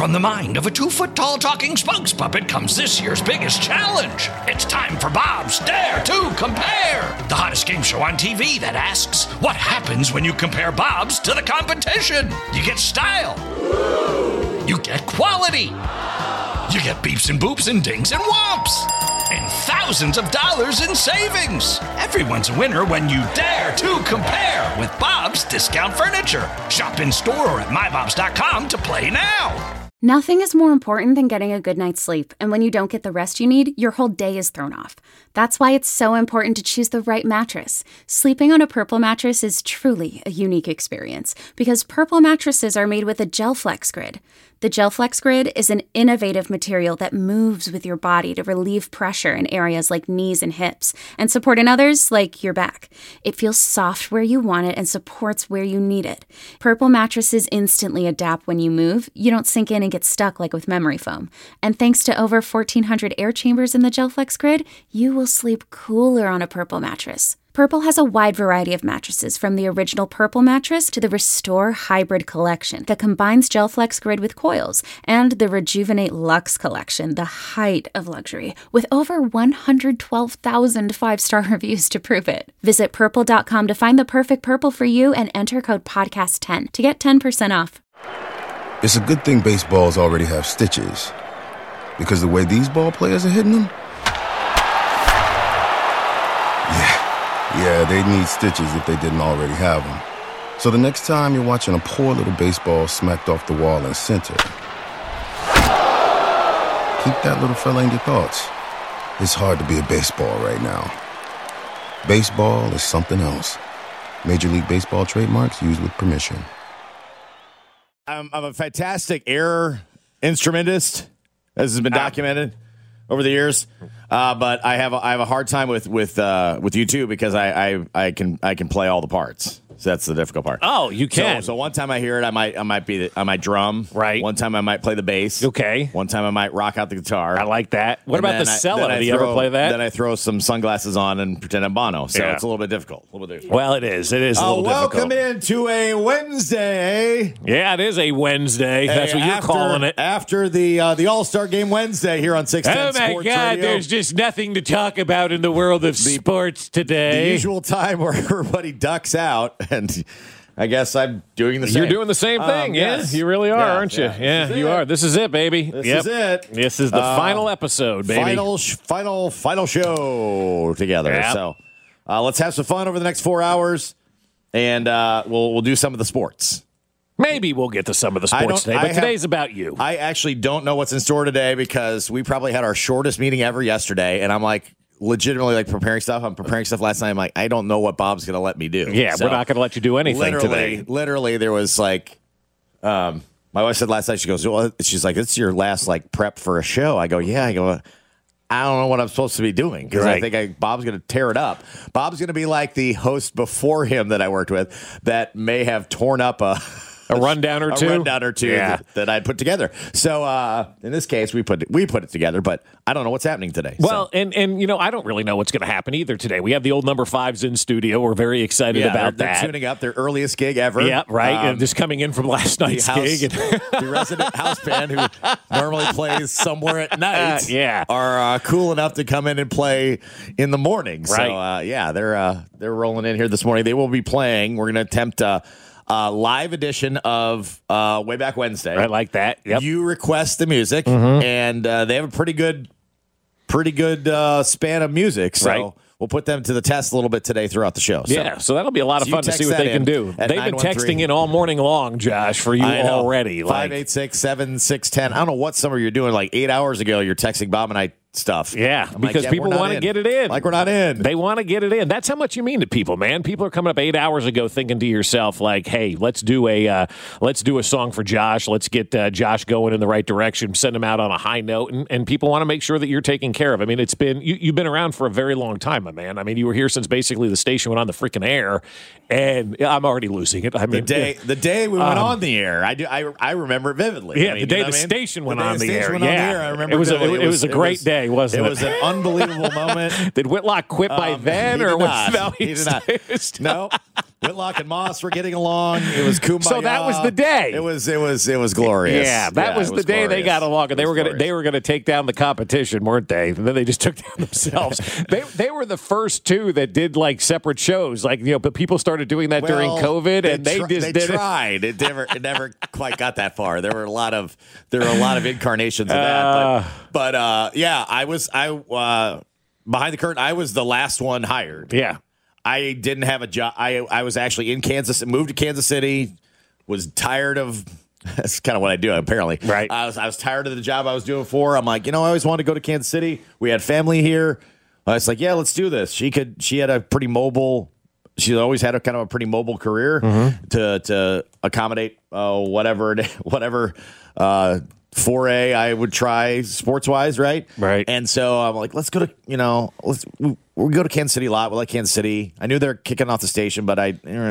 From the mind of a 2-foot-tall talking spokes puppet comes this year's biggest challenge. It's time for Bob's Dare to Compare, the hottest game show on TV that asks, what happens when you compare Bob's to the competition? You get style. You get quality. You get beeps and boops and dings and whomps. And thousands of dollars in savings. Everyone's a winner when you dare to compare with Bob's Discount Furniture. Shop in store or at mybobs.com to play now. Nothing is more important than getting a good night's sleep, and when you don't get the rest you need, your whole day is thrown off. That's why it's so important to choose the right mattress. Sleeping on a Purple mattress is truly a unique experience, because Purple mattresses are made with a GelFlex Grid. The GelFlex Grid is an innovative material that moves with your body to relieve pressure in areas like knees and hips, and support in others like your back. It feels soft where you want it and supports where you need it. Purple mattresses instantly adapt when you move. You don't sink in and get stuck like with memory foam. And thanks to over 1,400 air chambers in the GelFlex Grid, you will sleep cooler on a Purple mattress. Purple has a wide variety of mattresses, from the original Purple mattress to the Restore Hybrid collection that combines GelFlex Grid with coils, and the Rejuvenate Luxe collection, the height of luxury, with over 112,000 five-star reviews to prove it. Visit purple.com to find the perfect Purple for you and enter code podcast10 to get 10% off. It's a good thing baseballs already have stitches, because the way these ball players are hitting them, yeah, they need stitches if they didn't already have them. So the next time you're watching a poor little baseball smacked off the wall in center, keep that little fella in your thoughts. It's hard to be a baseball right now. Baseball is something else. Major League Baseball trademarks used with permission. I'm a fantastic air instrumentist, as has been documented over the years. But I have a hard time with you too, because I can play all the parts. So that's the difficult part. Oh, you can. So one time I hear it, I might drum. Right. One time I might play the bass. Okay. One time I might rock out the guitar. I like that. What about the cello? Do you ever play that? Then I throw some sunglasses on and pretend I'm Bono. So it's a little bit difficult. Well, it is. It is a little difficult. Welcome into a Wednesday. Yeah, it is a Wednesday. That's what you're calling it. After the All-Star Game Wednesday here on 610 Oh, my Sports God. Radio. There's just nothing to talk about in the world of sports today. The usual time where everybody ducks out, and I guess I'm doing the same. You're doing the same thing, yes. You really are, aren't you? Yeah, you are. This is it, baby. This is it. This is the final episode, baby. Final show together. Yep. So let's have some fun over the next 4 hours, and we'll do some of the sports. Maybe we'll get to some of the sports today, but today's about you. I actually don't know what's in store today, because we probably had our shortest meeting ever yesterday, and I'm legitimately preparing stuff. I'm preparing stuff last night. I'm I don't know what Bob's going to let me do. Yeah, so we're not going to let you do anything today. Literally, there was my wife said last night, she goes, well, she's like, it's your last prep for a show. I go, yeah. I go, I don't know what I'm supposed to be doing, because I think Bob's going to tear it up. Bob's going to be like the host before him that I worked with that may have torn up a rundown or two? A rundown or two that I'd put together. So in this case, we put it together, but I don't know what's happening today. Well, and I don't really know what's going to happen either today. We have the old number 5s in studio. We're very excited about that. They're tuning up their earliest gig ever. Yeah, right. And just coming in from last night's gig. The resident house band who normally plays somewhere at night are cool enough to come in and play in the morning. Right. So, they're rolling in here this morning. They will be playing. We're going to attempt live edition of Way Back Wednesday. I like that. Yep. You request the music, and they have a pretty good span of music. So we'll put them to the test a little bit today throughout the show. So that'll be a lot of fun to see what they can do. They've been texting in all morning long, Josh, for you already. 586-7610. I don't know what summer you're doing. 8 hours ago, you're texting Bob and I stuff. Yeah, because people want to get it in. We're not in. They want to get it in. That's how much you mean to people, man. People are coming up 8 hours ago thinking to yourself, hey, let's do a song for Josh. Let's get Josh going in the right direction. Send him out on a high note, and people want to make sure that you're taken care of. I mean, it's been you've been around for a very long time, my man. I mean, you were here since basically the station went on the freaking air, and I'm already losing it. I mean, the day we went on the air, I remember it vividly. Yeah, the day the station went on the air. I remember it was a great day, wasn't it? It was an unbelievable moment. Did Whitlock quit by then, or he was did not. He did not. No, Whitlock and Moss were getting along. It was kumbaya. So that was the day. It was glorious. Yeah, that was the day they got along, and they were gonna take down the competition, weren't they? And then they just took down themselves. they were the first two that did like separate shows, like but people started doing that during COVID, and they tried. It never quite got that far. There were a lot of incarnations of that, but yeah, I behind the curtain. I was the last one hired. Yeah. I didn't have a job. I was actually in Kansas, moved to Kansas City, was tired of, that's kind of what I do, apparently. Right. I was tired of the job I was doing before. I'm like, I always wanted to go to Kansas City. We had family here. I was like, yeah, let's do this. She had a pretty mobile, she always had a kind of a pretty mobile career to accommodate whatever foray I would try sports-wise, right? Right. And so I'm like, let's go to, we go to Kansas City a lot. We like Kansas City. I knew they're kicking off the station, but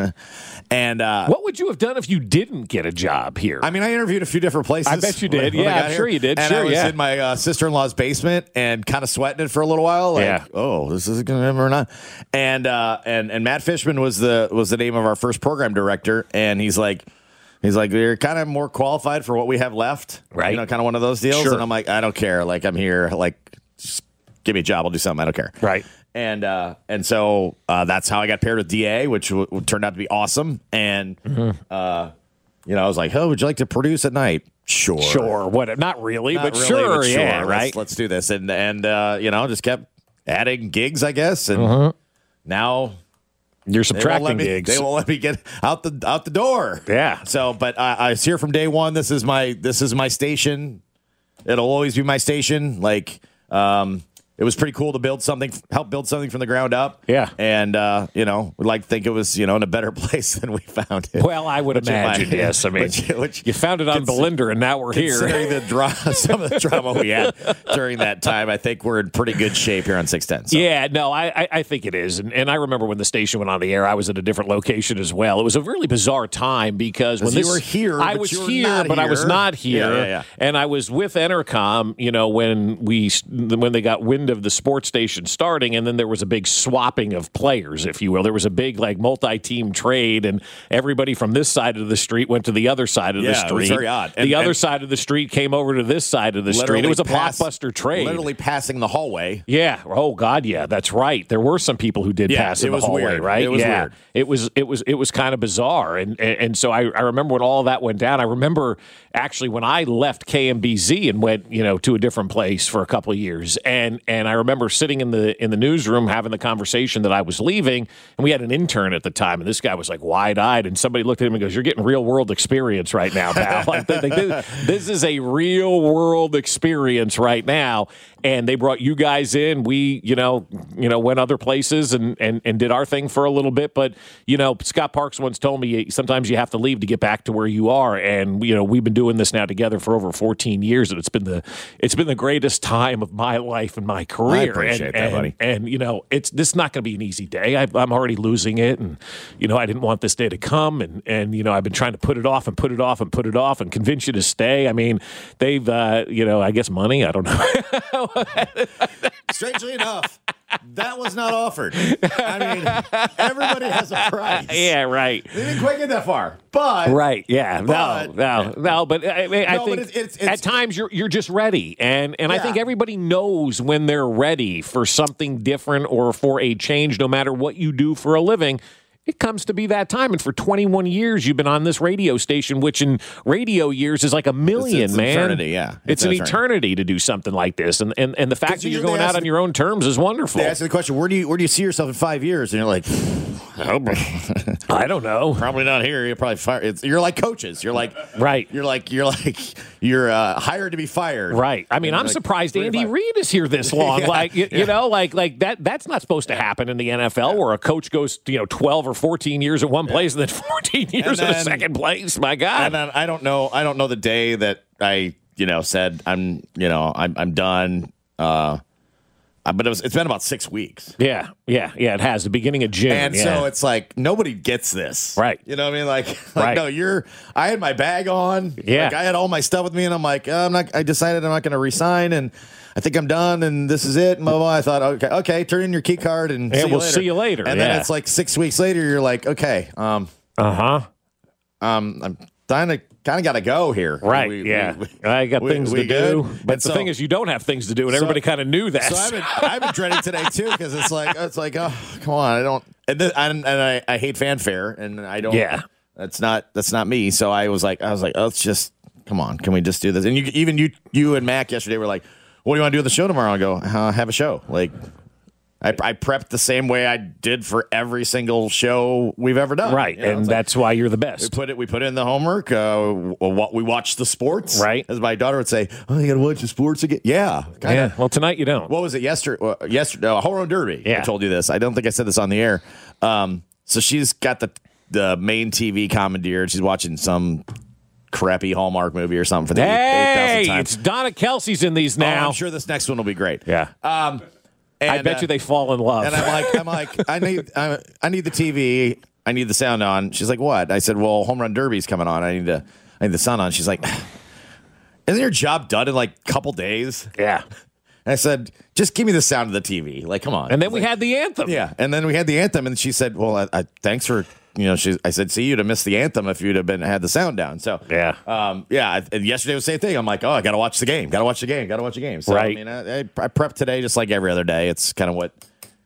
what would you have done if you didn't get a job here? I mean, I interviewed a few different places. I bet you did. Yeah, I'm sure you did. And I was in my sister-in-law's basement and kind of sweating it for a little while. Like, this is going to happen or not. And Matt Fishman was the name of our first program director, and he's like, you're kind of more qualified for what we have left. Right. Kind of one of those deals. Sure. And I'm like, I don't care. Like, I'm here. Like, just give me a job. I'll do something. I don't care. Right. And so that's how I got paired with DA, which turned out to be awesome. And, I was like, would you like to produce at night? Sure. What? Not really, Not but really, sure. but Yeah, right. Let's do this. And just kept adding gigs, I guess. And now you're subtracting gigs. They won't let me get out the door. Yeah. So, but I was here from day one. This is my station. It'll always be my station. Like, it was pretty cool to help build something from the ground up. Yeah. And, we'd like to think it was, in a better place than we found it. Well, I would imagine, yes. I mean, which you found it on Belinda, and now we're here. Considering some of the drama we had during that time, I think we're in pretty good shape here on 610. So. Yeah, no, I think it is. And I remember when the station went on the air, I was at a different location as well. It was a really bizarre time because when you were here, I was here, but I was not here. Yeah. And I was with Entercom, when they got wind of the sports station starting, and then there was a big swapping of players, if you will. There was a big multi-team trade, and everybody from this side of the street went to the other side of the street. It was very odd. The other side of the street came over to this side of the street. It was a blockbuster trade. Literally passing the hallway. Yeah. Oh God. Yeah. That's right. There were some people who did pass in the hallway. Weird. Right. It was weird. It was kind of bizarre, and so I remember when all that went down. I remember actually when I left KMBZ and went to a different place for a couple of years, and I remember sitting in the newsroom having the conversation that I was leaving, and we had an intern at the time, and this guy was like wide-eyed, and somebody looked at him and goes, "You're getting real-world experience right now, pal. This is a real-world experience right now." And they brought you guys in. We, went other places and did our thing for a little bit. But, Scott Parks once told me sometimes you have to leave to get back to where you are. And, we've been doing this now together for over 14 years. And it's been the greatest time of my life and my career. I appreciate that, buddy. And this is not going to be an easy day. I'm already losing it. And, I didn't want this day to come. And I've been trying to put it off and put it off and put it off and convince you to stay. I mean, they've, I guess money. I don't know. Strangely enough, that was not offered. I mean, everybody has a price. Yeah, right. They didn't quite get that far, but right, yeah, no. But I think it's at times you're just ready, and I think everybody knows when they're ready for something different or for a change. No matter what you do for a living, it comes to be that time. And for 21 years, you've been on this radio station, which in radio years is like a million, it's man. Eternity, yeah. It's an eternity to do something like this. And the fact that you're going out on your own terms is wonderful. They ask the question, where do you see yourself in 5 years? And you're like, I don't know. Probably not here. You're probably fired. You're like coaches. You're like, right. You're hired to be fired. Right. I mean, I'm surprised Andy Reid is here this long. That's not supposed to happen in the NFL where a coach goes, 12 or 14 years at one place and then 14 years in a second place. My God. And then I don't know the day that I, said I'm done. but it's been about 6 weeks. Yeah. It has the beginning of June, and so it's like nobody gets this, right? You know what I mean? Like right. No, I had my bag on, yeah. Like I had all my stuff with me, and I'm like, I decided I'm not going to resign, and I think I'm done, and this is it. And blah, blah, blah. I thought, okay, turn in your key card, and we'll see you later. And then it's like 6 weeks later, you're like, okay, I'm kind of got to go here. Right, I got things to do. But the thing is, you don't have things to do, and everybody kind of knew that. So I've been dreading today, too, because it's like, oh, come on. I don't. And I hate fanfare, and I don't. Yeah. That's not me. So I was like, oh, let's just, come on. Can we just do this? And you and Mac yesterday were like, what do you want to do with the show tomorrow? I go, have a show. Like, I prepped the same way I did for every single show we've ever done. Right, and that's why you're the best. We put in the homework. We watched the sports. Right. As my daughter would say, oh, you got to watch the sports again? Yeah. Kinda. Yeah, well, tonight you don't. What was it yesterday? Home Run Derby. Yeah. I told you this. I don't think I said this on the air. So she's got the main TV commandeered. She's watching some crappy Hallmark movie or something for the 8,000th time. It's Donna Kelsey's in these now. I'm sure this next one will be great. Yeah. And, I bet you they fall in love. And I'm like, I need the TV. I need the sound on. She's like, what? I said, well, Home Run Derby's coming on. I need the sound on. She's like, isn't your job done in like a couple days? Yeah. And I said, just give me the sound of the TV. Like, come on. And then we had the anthem. Yeah. And then we had the anthem, and she said, well, thanks for. I said, see, you'd have missed the anthem if you'd have had the sound down. So, yeah. And yesterday was the same thing. I'm like, oh, I got to watch the game. Got to watch the game. So, right. I mean, I prep today just like every other day. It's kind of what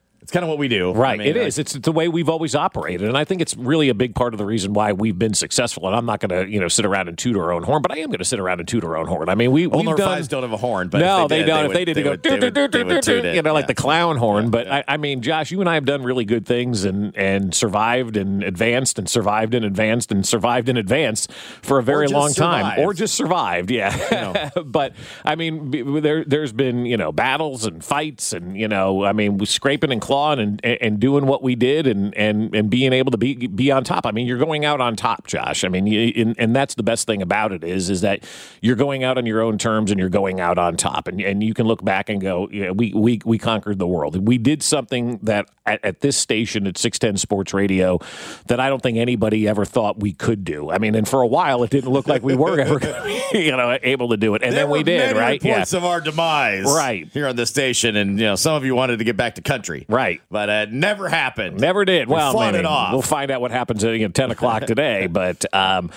we do. Right. I mean, it is. It's the way we've always operated. And I think it's really a big part of the reason why we've been successful. And I'm not going to, sit around and toot our own horn, but I am going to sit around and toot our own horn. I mean, we've done. Fives don't have a horn, but no, they don't. If they did, they go, like the clown horn. Yeah, but I mean, Josh, you and I have done really good things and survived and advanced and survived and advanced and survived and advanced for a very long time. Or just survived, yeah. But, I mean, there's been, battles and fights and, scraping and clawing and doing what we did and being able to be on top. I mean, you're going out on top, Josh. I mean, and that's the best thing about it is that you're going out on your own terms and you're going out on top. And you can look back and go, yeah, we conquered the world. We did something that at this station at 610 Sports Radio that I don't think anybody ever thought we could do. I mean, and for a while it didn't look like we were ever able to do it. And then we did, right? Reports of our demise, right, here on this station, and some of you wanted to get back to country, right? But it never happened. Never did. Well, fought it off. We'll find out what happens at 10 o'clock today. But and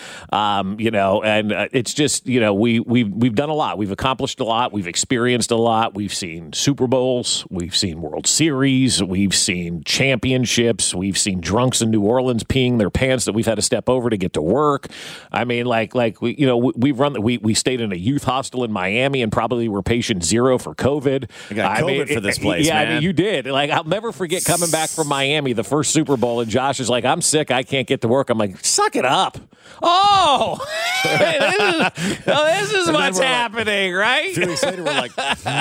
it's just we've done a lot. We've accomplished a lot. We've experienced a lot. We've seen Super Bowls. We've seen World Series. We've seen championships. We've seen drunks in New Orleans peeing their pants that we've had to step over to get to work. I mean, we stayed in a youth hostel in Miami and probably were patient zero for COVID. I got COVID for this place. Yeah, man. I mean, you did. Like, I'll never forget coming back from Miami, the first Super Bowl, and Josh is like, I'm sick. I can't get to work. I'm like, suck it up. Oh, this is what's happening, right? 2 weeks later, we're like,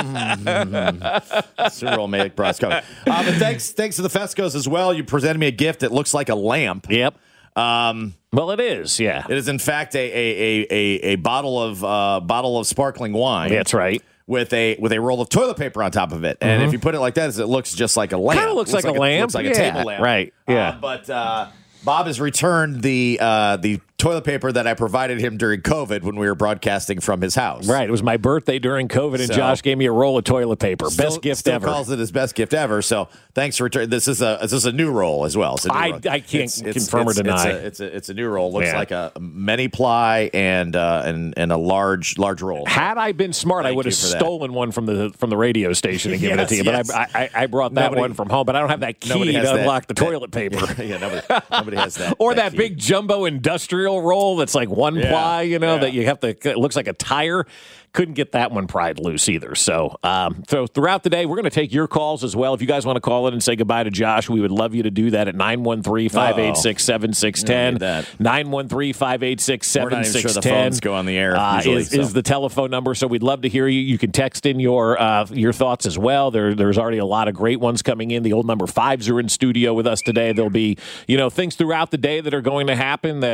Super Bowl make Brosco. But thanks to the Fescos as well. You presented me a gift that looks like a lamp. Yep. Well, it is. Yeah. It is in fact a bottle of sparkling wine. That's right. With a roll of toilet paper on top of it, and if you put it like that, it looks just like a lamp. Kind of looks like a lamp. Looks like a table lamp. Right. Yeah. But Bob has returned the toilet paper that I provided him during COVID when we were broadcasting from his house. Right. It was my birthday during COVID, and Josh gave me a roll of toilet paper. Best gift ever. Calls it his best gift ever. So thanks for returning. This is a new roll as well. I can't confirm or deny. It's a new roll. Looks like a many ply and a large roll. Had I been smart, I would have stolen one from the radio station and given it to you. But I brought that one from home. But I don't have that key to unlock the toilet paper. Yeah, nobody has that. Or that big jumbo industrial roll that's like one ply, that you have to. It looks like a tire. Couldn't get that one pried loose either. So throughout the day, we're going to take your calls as well. If you guys want to call in and say goodbye to Josh, we would love you to do that at 913-586-7610. 913-586-7610. We're not even sure the phones go on the air usually. Is the telephone number. So we'd love to hear you. You can text in your thoughts as well. There's already a lot of great ones coming in. The old number 5s are in studio with us today. There'll be things throughout the day that are going to happen that I think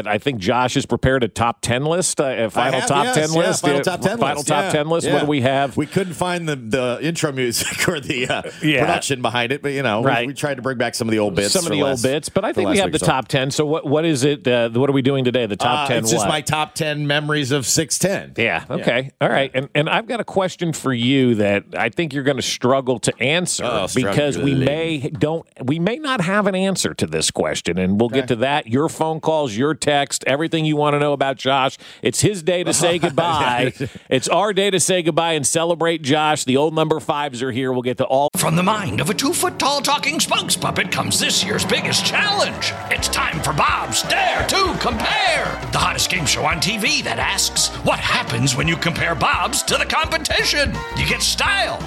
Josh has prepared a top 10 list, a final top 10 list. Final top 10 final list. Top 10 list. Yeah. What do we have? We couldn't find the intro music or the production behind it, but we tried to bring back some of the old bits. But I think we have the top 10. So what is it? What are we doing today? The top 10 It's just my top 10 memories of 610. Yeah, okay. All right. And I've got a question for you that I think you're going to struggle to answer because we may not have an answer to this question, and we'll get to that. Your phone calls, your text, everything you want to know about Josh. It's his day to say goodbye. It's our day to say goodbye and celebrate Josh. The old number 5s are here. We'll get to all. From the mind of a 2-foot-tall talking spokes puppet comes this year's biggest challenge. It's time for Bob's Dare to Compare, the hottest game show on TV that asks, what happens when you compare Bob's to the competition? You get style.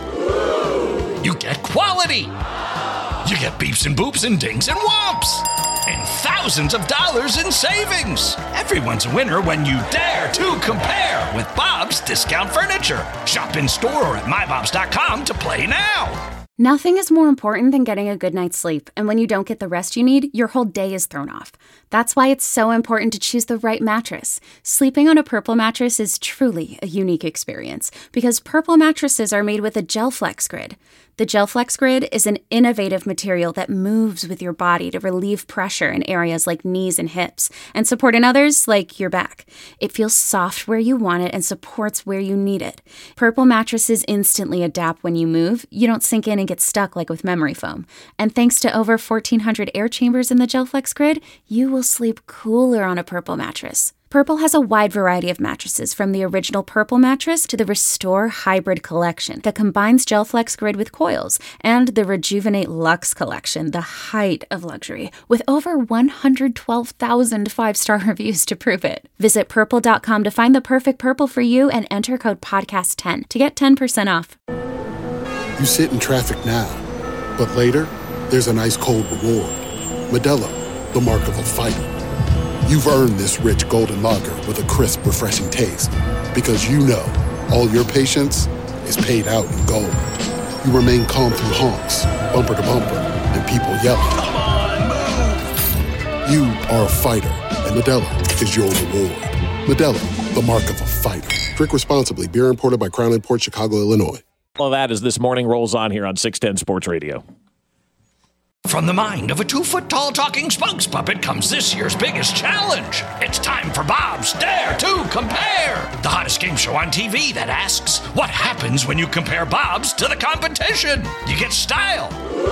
You get quality. You get beeps and boops and dings and whomps. And thousands of dollars in savings. Everyone's a winner when you dare to compare with Bob's Discount Furniture. Shop in store or at mybobs.com to play now. Nothing is more important than getting a good night's sleep, and when you don't get the rest you need, your whole day is thrown off. That's why it's so important to choose the right mattress. Sleeping on a Purple mattress is truly a unique experience because Purple mattresses are made with a GelFlex Grid. The GelFlex Grid is an innovative material that moves with your body to relieve pressure in areas like knees and hips and support in others like your back. It feels soft where you want it and supports where you need it. Purple mattresses instantly adapt when you move. You don't sink in and get stuck like with memory foam. And thanks to over 1,400 air chambers in the GelFlex Grid, you will sleep cooler on a Purple mattress. Purple has a wide variety of mattresses, from the original Purple mattress to the Restore Hybrid collection that combines GelFlex Grid with coils, and the Rejuvenate Luxe collection, the height of luxury, with over 112,000 5-star reviews to prove it. Visit Purple.com to find the perfect Purple for you and enter code PODCAST10 to get 10% off. You sit in traffic now, but later, there's an ice-cold reward. Modelo, the mark of a fighter. You've earned this rich golden lager with a crisp, refreshing taste. Because you know, all your patience is paid out in gold. You remain calm through honks, bumper to bumper, and people yelling. Come on, move! You are a fighter, and Modelo is your reward. Modelo, the mark of a fighter. Drink responsibly. Beer imported by Crown Imports, Chicago, Illinois. All of that as this morning rolls on here on 610 Sports Radio. From the mind of a 2-foot-tall talking spokes puppet comes this year's biggest challenge. It's time for Bob's Dare to Compare, the hottest game show on TV that asks, what happens when you compare Bob's to the competition? You get style.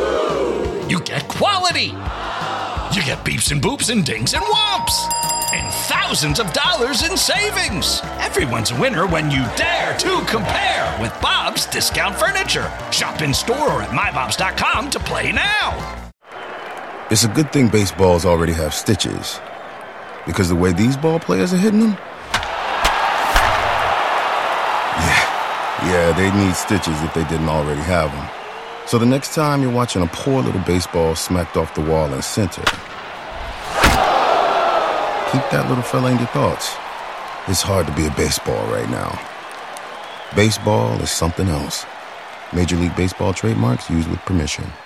You get quality. You get beeps and boops and dings and whomps. And thousands of dollars in savings. Everyone's a winner when you dare to compare with Bob's Discount Furniture. Shop in store or at mybobs.com to play now. It's a good thing baseballs already have stitches, because the way these ball players are hitting them, yeah, they'd need stitches if they didn't already have them. So the next time you're watching a poor little baseball smacked off the wall in center, keep that little fella in your thoughts. It's hard to be a baseball right now. Baseball is something else. Major League Baseball trademarks used with permission.